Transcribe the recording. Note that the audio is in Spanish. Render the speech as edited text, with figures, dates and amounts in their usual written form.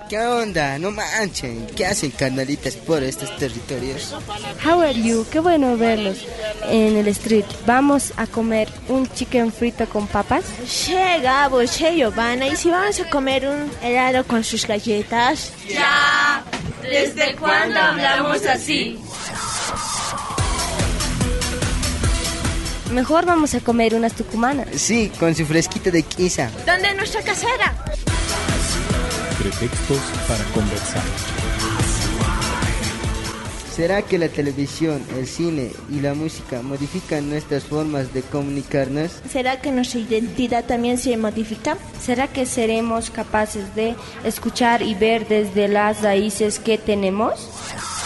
¿Qué onda? No manchen. ¿Qué hacen carnalitas por estos territorios? How are you? Qué bueno verlos en el street. ¿Vamos a comer un chicken frito con papas? Che, Gabo, che, Giovanna, ¿y si vamos a comer un helado con sus galletas? Ya, ¿desde cuándo hablamos así? Mejor vamos a comer unas tucumanas. Sí, con su fresquito de quiza. ¿Dónde es nuestra casera? Pretextos para conversar. ¿Será que la televisión, el cine y la música modifican nuestras formas de comunicarnos? ¿Será que nuestra identidad también se modifica? ¿Será que seremos capaces de escuchar y ver desde las raíces que tenemos?